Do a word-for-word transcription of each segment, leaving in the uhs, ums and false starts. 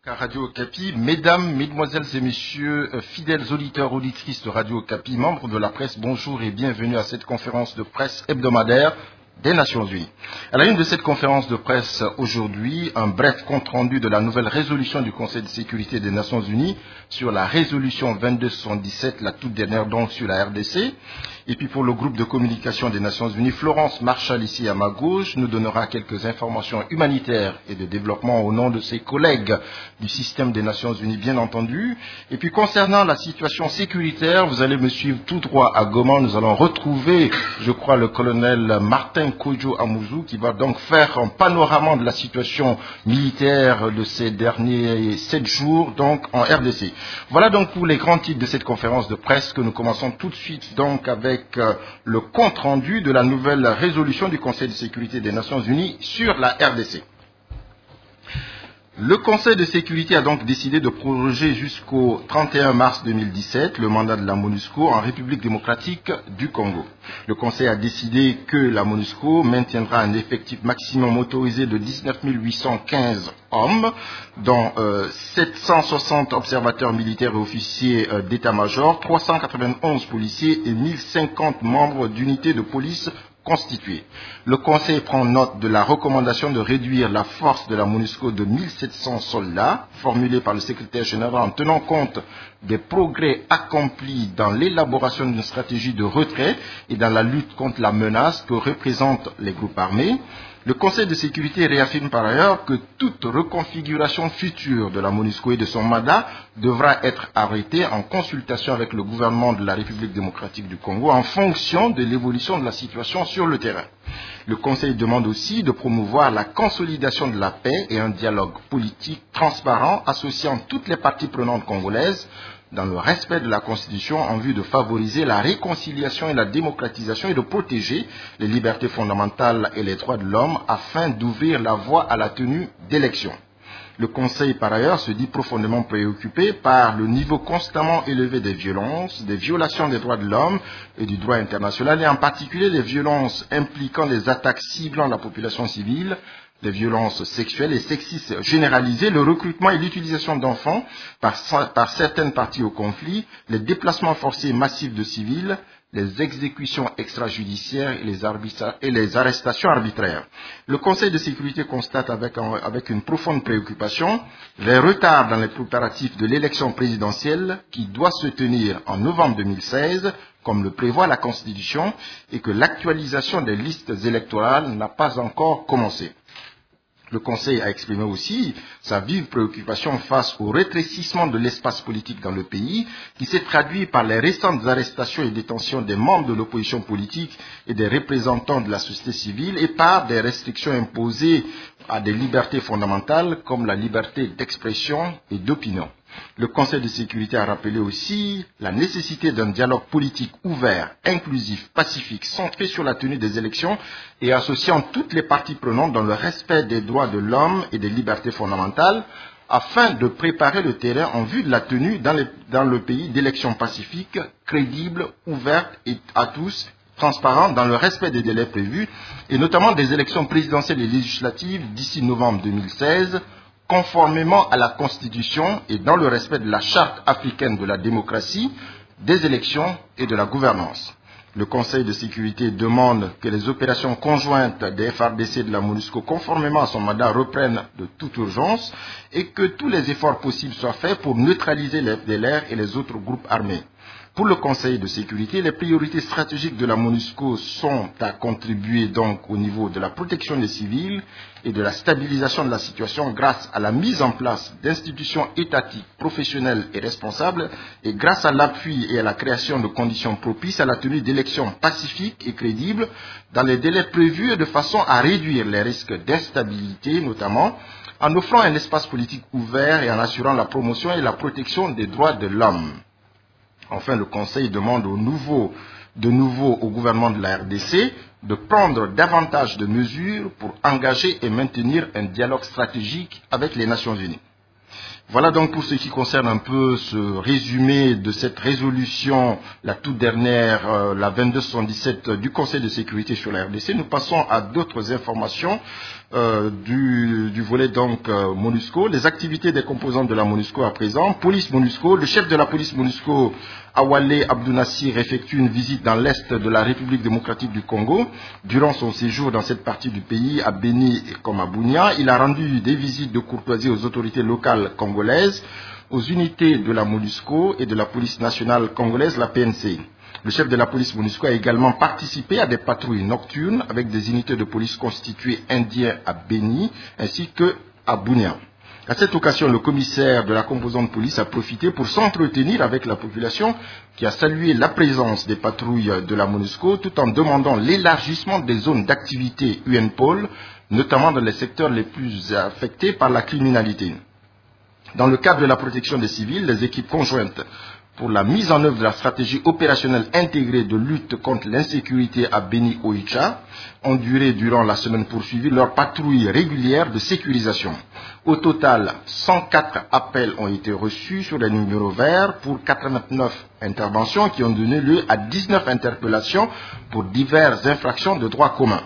À Radio Okapi, mesdames, mesdemoiselles et messieurs, euh, fidèles auditeurs, auditrices de Radio Okapi, membres de la presse, bonjour et bienvenue à cette conférence de presse hebdomadaire des Nations Unies. À la une de cette conférence de presse aujourd'hui, un bref compte-rendu de la nouvelle résolution du Conseil de sécurité des Nations Unies sur la résolution vingt-deux soixante-dix-sept, la toute dernière donc sur la R D C. Et puis pour le groupe de communication des Nations Unies, Florence Marshall, ici à ma gauche, nous donnera quelques informations humanitaires et de développement au nom de ses collègues du système des Nations Unies, bien entendu. Et puis concernant la situation sécuritaire, vous allez me suivre tout droit à Goma. Nous allons retrouver, je crois, le colonel Martin Kojo Amouzou, qui va donc faire un panorama de la situation militaire de ces derniers sept jours, donc en R D C. Voilà donc pour les grands titres de cette conférence de presse que nous commençons tout de suite donc avec avec le compte-rendu de la nouvelle résolution du Conseil de sécurité des Nations Unies sur la R D C. Le Conseil de sécurité a donc décidé de proroger jusqu'au trente et un mars deux mille dix-sept le mandat de la MONUSCO en République démocratique du Congo. Le Conseil a décidé que la MONUSCO maintiendra un effectif maximum autorisé de dix-neuf mille huit cent quinze hommes, dont euh, sept cent soixante observateurs militaires et officiers euh, d'état-major, trois cent quatre-vingt-onze policiers et mille cinquante membres d'unités de police constituée. Le Conseil prend note de la recommandation de réduire la force de la MONUSCO de mille sept cents soldats, formulée par le secrétaire général en tenant compte des progrès accomplis dans l'élaboration d'une stratégie de retrait et dans la lutte contre la menace que représentent les groupes armés. Le Conseil de sécurité réaffirme par ailleurs que toute reconfiguration future de la MONUSCO et de son mandat devra être arrêtée en consultation avec le gouvernement de la République démocratique du Congo en fonction de l'évolution de la situation sur le terrain. Le Conseil demande aussi de promouvoir la consolidation de la paix et un dialogue politique transparent associant toutes les parties prenantes congolaises dans le respect de la Constitution en vue de favoriser la réconciliation et la démocratisation et de protéger les libertés fondamentales et les droits de l'homme afin d'ouvrir la voie à la tenue d'élections. Le Conseil, par ailleurs, se dit profondément préoccupé par le niveau constamment élevé des violences, des violations des droits de l'homme et du droit international, et en particulier des violences impliquant des attaques ciblant la population civile, les violences sexuelles et sexistes généralisées, le recrutement et l'utilisation d'enfants par, par certaines parties au conflit, les déplacements forcés massifs de civils, les exécutions extrajudiciaires et les, et les arrestations arbitraires. Le Conseil de sécurité constate avec, un, avec une profonde préoccupation les retards dans les préparatifs de l'élection présidentielle qui doit se tenir en novembre deux mille seize, comme le prévoit la Constitution, et que l'actualisation des listes électorales n'a pas encore commencé. Le Conseil a exprimé aussi sa vive préoccupation face au rétrécissement de l'espace politique dans le pays, qui s'est traduit par les récentes arrestations et détentions des membres de l'opposition politique et des représentants de la société civile, et par des restrictions imposées à des libertés fondamentales comme la liberté d'expression et d'opinion. Le Conseil de sécurité a rappelé aussi la nécessité d'un dialogue politique ouvert, inclusif, pacifique, centré sur la tenue des élections et associant toutes les parties prenantes dans le respect des droits de l'homme et des libertés fondamentales, afin de préparer le terrain en vue de la tenue dans, les, dans le pays d'élections pacifiques, crédibles, ouvertes et à tous, transparentes dans le respect des délais prévus, et notamment des élections présidentielles et législatives d'ici novembre deux mille seize, conformément à la Constitution et dans le respect de la Charte africaine de la démocratie, des élections et de la gouvernance. Le Conseil de sécurité demande que les opérations conjointes des F R D C et de la MONUSCO, conformément à son mandat, reprennent de toute urgence et que tous les efforts possibles soient faits pour neutraliser les F D L R et les autres groupes armés. Pour le Conseil de sécurité, les priorités stratégiques de la MONUSCO sont à contribuer donc au niveau de la protection des civils et de la stabilisation de la situation grâce à la mise en place d'institutions étatiques, professionnelles et responsables, et grâce à l'appui et à la création de conditions propices à la tenue d'élections pacifiques et crédibles dans les délais prévus et de façon à réduire les risques d'instabilité, notamment en offrant un espace politique ouvert et en assurant la promotion et la protection des droits de l'homme. Enfin, le Conseil demande au nouveau, de nouveau au gouvernement de la R D C de prendre davantage de mesures pour engager et maintenir un dialogue stratégique avec les Nations Unies. Voilà donc pour ce qui concerne un peu ce résumé de cette résolution, la toute dernière, euh, la vingt-deux soixante-dix-sept du Conseil de sécurité sur la R D C. Nous passons à d'autres informations euh, du, du volet donc euh, MONUSCO. Les activités des composantes de la MONUSCO à présent. Police MONUSCO, le chef de la police MONUSCO, Awale Abdou Nassir, effectue une visite dans l'est de la République démocratique du Congo. Durant son séjour dans cette partie du pays, à Beni et comme à Bunia, il a rendu des visites de courtoisie aux autorités locales congolaises, aux unités de la MONUSCO et de la police nationale congolaise, la P N C. Le chef de la police MONUSCO a également participé à des patrouilles nocturnes avec des unités de police constituées indiennes à Beni ainsi que à Bunia. À cette occasion, le commissaire de la composante police a profité pour s'entretenir avec la population qui a salué la présence des patrouilles de la MONUSCO tout en demandant l'élargissement des zones d'activité U N P O L, notamment dans les secteurs les plus affectés par la criminalité. Dans le cadre de la protection des civils, les équipes conjointes pour la mise en œuvre de la stratégie opérationnelle intégrée de lutte contre l'insécurité à Beni Oicha ont duré durant la semaine poursuivie leur patrouille régulière de sécurisation. Au total, cent quatre appels ont été reçus sur les numéros verts pour quatre-vingt-neuf interventions qui ont donné lieu à dix-neuf interpellations pour diverses infractions de droit commun.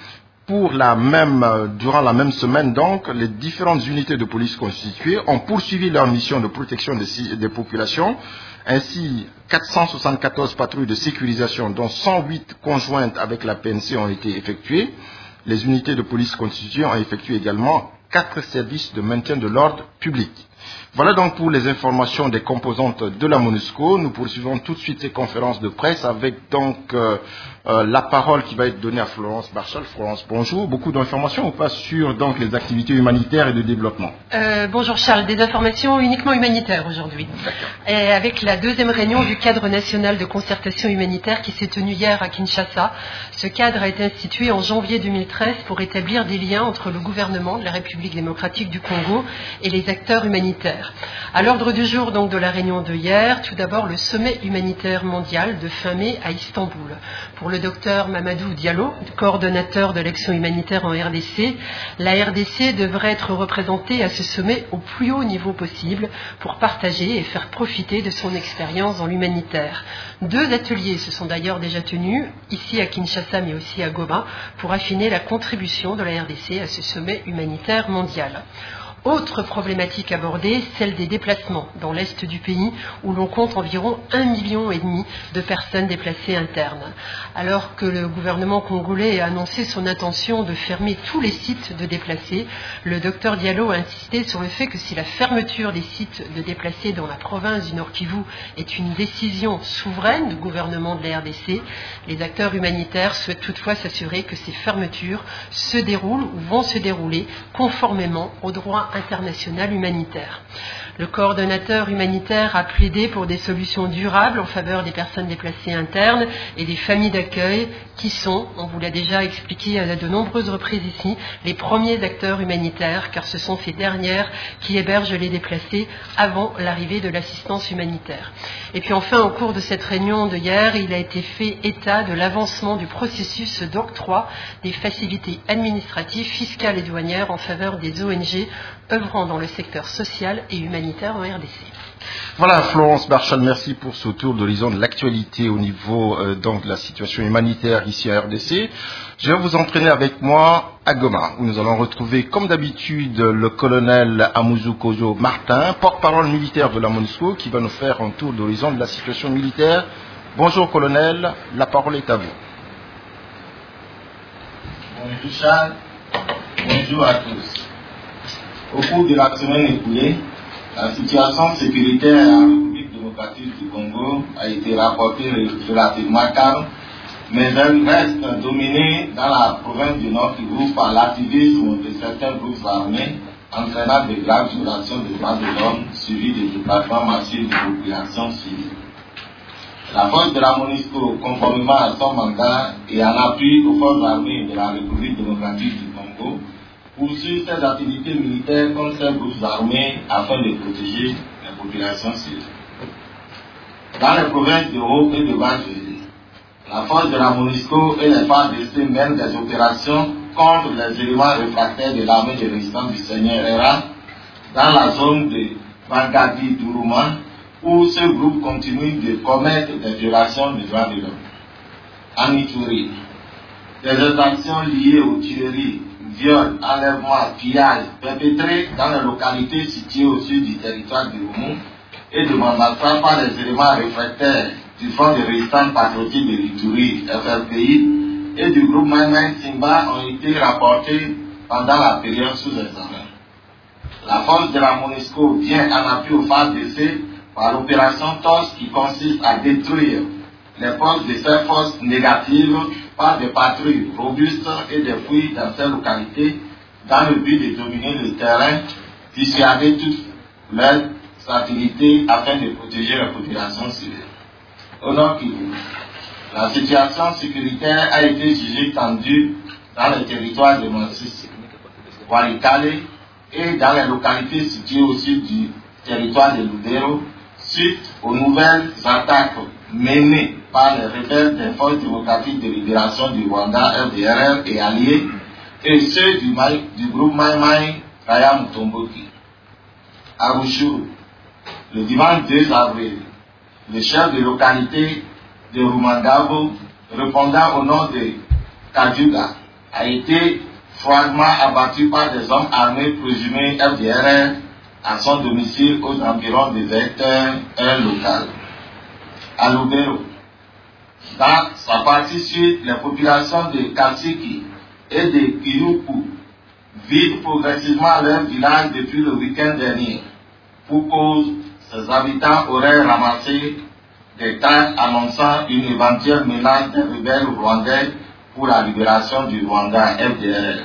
Pour la même, durant la même semaine, donc, les différentes unités de police constituées ont poursuivi leur mission de protection des, des populations. Ainsi, quatre cent soixante-quatorze patrouilles de sécurisation, dont cent huit conjointes avec la P N C, ont été effectuées. Les unités de police constituées ont effectué également quatre services de maintien de l'ordre public. Voilà donc pour les informations des composantes de la MONUSCO. Nous poursuivons tout de suite ces conférences de presse avec donc euh, euh, la parole qui va être donnée à Florence Barchal. Florence, bonjour. Beaucoup d'informations ou pas sur donc les activités humanitaires et de développement? euh, Bonjour Charles, des informations uniquement humanitaires aujourd'hui. Et avec la deuxième réunion du cadre national de concertation humanitaire qui s'est tenue hier à Kinshasa. Ce cadre a été institué en janvier deux mille treize pour établir des liens entre le gouvernement de la République démocratique du Congo et les acteurs humanitaires. À l'ordre du jour donc de la réunion de hier, tout d'abord le sommet humanitaire mondial de fin mai à Istanbul. Pour le docteur Mamadou Diallo, coordonnateur de l'action humanitaire en R D C, la R D C devrait être représentée à ce sommet au plus haut niveau possible pour partager et faire profiter de son expérience dans l'humanitaire. Deux ateliers se sont d'ailleurs déjà tenus, ici à Kinshasa mais aussi à Goma, pour affiner la contribution de la R D C à ce sommet humanitaire mondial. Autre problématique abordée, celle des déplacements dans l'est du pays où l'on compte environ un million et demi de personnes déplacées internes. Alors que le gouvernement congolais a annoncé son intention de fermer tous les sites de déplacés, le docteur Diallo a insisté sur le fait que si la fermeture des sites de déplacés dans la province du Nord Kivu est une décision souveraine du gouvernement de la R D C, les acteurs humanitaires souhaitent toutefois s'assurer que ces fermetures se déroulent ou vont se dérouler conformément aux droits international humanitaire. Le coordonnateur humanitaire a plaidé pour des solutions durables en faveur des personnes déplacées internes et des familles d'accueil qui sont, on vous l'a déjà expliqué à de nombreuses reprises ici, les premiers acteurs humanitaires car ce sont ces dernières qui hébergent les déplacés avant l'arrivée de l'assistance humanitaire. Et puis enfin, au cours de cette réunion de hier, il a été fait état de l'avancement du processus d'octroi des facilités administratives, fiscales et douanières en faveur des O N G œuvrant dans le secteur social et humanitaire en R D C. Voilà, Florence Barchal, merci pour ce tour d'horizon de l'actualité au niveau euh, donc, de la situation humanitaire ici à R D C. Je vais vous entraîner avec moi à Goma, où nous allons retrouver, comme d'habitude, le colonel Amouzou Kozo Martin, porte-parole militaire de la MONUSCO, qui va nous faire un tour d'horizon de la situation militaire. Bonjour, colonel, la parole est à vous. Bonjour, Charles. Bonjour à tous. Au cours de la semaine écoulée, la situation sécuritaire à la République démocratique du Congo a été rapportée relativement calme, mais elle reste dominée dans la province du Nord Kivu par l'activisme de certains groupes armés, entraînant de graves violations des droits de l'homme suivies des déplacements massifs de populations civiles. La force de la MONUSCO, conformément à son mandat et en appui aux forces armées de la République démocratique du Congo, poursuit ses activités militaires contre ces groupes armés afin de protéger les populations civiles. Dans les provinces de Haut et de Bas-Joli, la force de la MONUSCO et les F A R D C mènent des opérations contre les éléments réfractaires de l'armée de résistance du Seigneur Héra dans la zone de Bangadi Dourouman, où ce groupe continue de commettre des violations des droits de l'homme. En Ituri, des exactions liées aux tueries, viols, enlèvements, pillages perpétrés dans les localités situées au sud du territoire du Roumou et de Mambasa par les éléments réfractaires du Front de résistance patriotique de l'Ituri, F R P I, et du groupe Maïmaï Simba ont été rapportés pendant la période sous examen. La force de la MONUSCO vient en appui aux F A R D C par l'opération T O S qui consiste à détruire les postes de ces forces négatives par des patrouilles robustes et des fouilles dans ces localités dans le but de dominer le terrain, dissuader toute leur activité afin de protéger la population civile. Au Nord Kivu, la situation sécuritaire a été jugée tendue dans les territoires de Mansisi, Walikale et dans les localités situées au sud du territoire de Lubero, suite aux nouvelles attaques menées par les rebelles des forces démocratiques de libération du Rwanda, F D R R et alliés, et ceux du, Maï, du groupe Maïmaï Kaya Mutomboki. À Rushuru, le dimanche deux avril, le chef de localité de Rumangabo, répondant au nom de Kadjuga, a été froidement abattu par des hommes armés présumés F D R R à son domicile aux environs de vingt heures locales. À Lubero, dans sa partie sud, les populations de Katsiki et de Kiyuku vident progressivement leur village depuis le week-end dernier, pour cause ses habitants auraient ramassé des cartes annonçant une éventuelle menace des rebelles rwandais pour la libération du Rwanda, F D R R.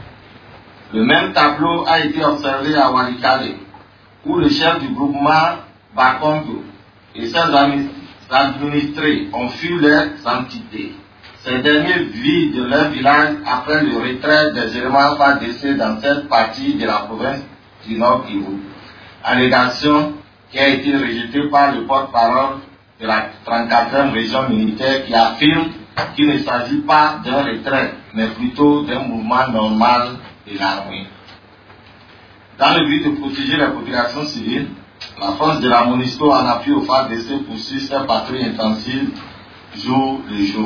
Le même tableau a été observé à Walikale, où le chef du groupement Bakondo et ses administrés ont fui leurs entités. Ces derniers vident leur village après le retrait des éléments F A R D C dans cette partie de la province du Nord Kivu. Allégation qui a été rejetée par le porte-parole de la trente-quatrième région militaire qui affirme qu'il ne s'agit pas d'un retrait, mais plutôt d'un mouvement normal de l'armée. Dans le but de protéger la population civile, la force de la MONUSCO en appui au F A R D C poursuit ses patrouilles intensives jour le jour.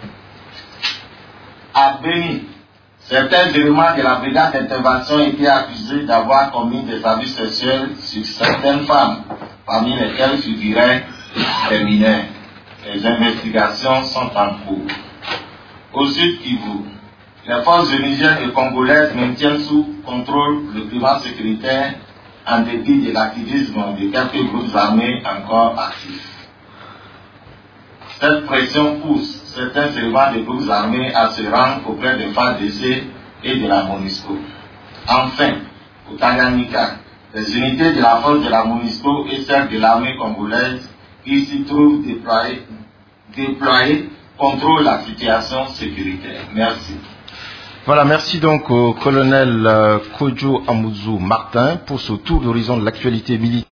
À Béni, certains éléments de la brigade d'intervention étaient accusés d'avoir commis des abus sexuels sur certaines femmes, parmi lesquelles figuraient des mineurs. Les investigations sont en cours. Au sud Kivu, les forces onisiennes et congolaises maintiennent sous contrôle le climat sécuritaire en dépit de l'activisme de quelques groupes armés encore actifs. Cette pression pousse certains éléments des groupes armés à se rendre auprès des F A R D C et de la MONUSCO. Enfin, au Tanganyika, les unités de la force de la MONUSCO et celles de l'armée congolaise qui s'y trouvent déployées, déployées contrôlent la situation sécuritaire. Merci. Voilà, merci donc au colonel euh, Kojo Amuzu Martin pour ce tour d'horizon de l'actualité militaire.